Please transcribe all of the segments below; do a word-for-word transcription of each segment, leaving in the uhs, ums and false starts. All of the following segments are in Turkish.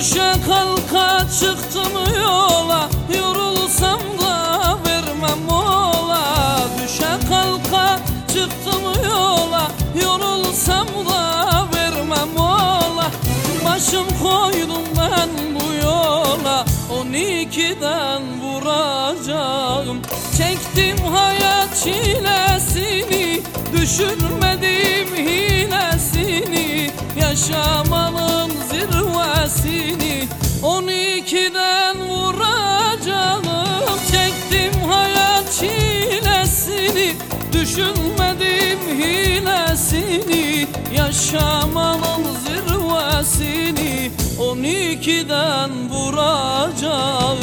Düşe kalka çıktım yola, yorulsam da vermem mola. Düşe kalka çıktım yola, yorulsam da vermem mola. Başım koydum ben bu yola, on ikiden vuracağım. Çektim hayat çilesini, düşünmedim hilesini. Yaşamanın zirvesini on ikiden vuracağım. Çektim hayat çilesini, düşünmedim hilesini. Yaşamanın zirvesini on ikiden vuracağım.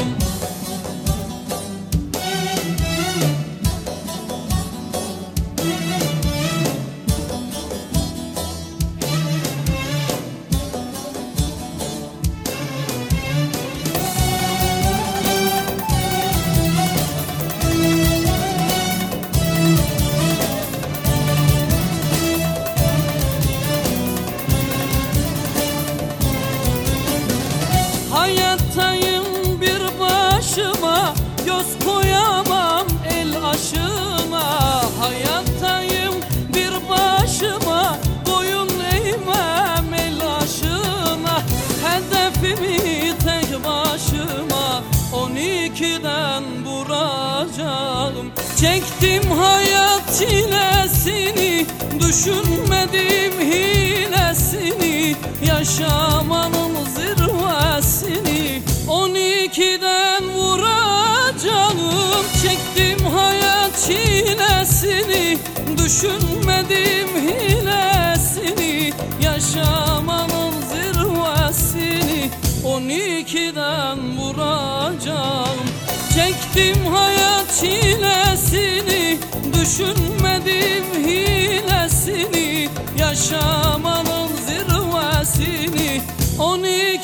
Hayattayım bir başıma, göz koyamam el aşına. Hayattayım bir başıma, boyun eğmem el aşına. Hedefimi tek başıma on ikiden vuracağım. Çektim hayat çilesini, düşünmedim hilesini. Yaşamanın zirvesini on ikiden vuracağım. Çektim hayat çilesini, düşünmedim hilesini. Yaşamanın zirvesini on ikiden vuracağım. Çektim hayat çilesini, düşünmedim hilesini. Yaşamanın zirvesini on ikiden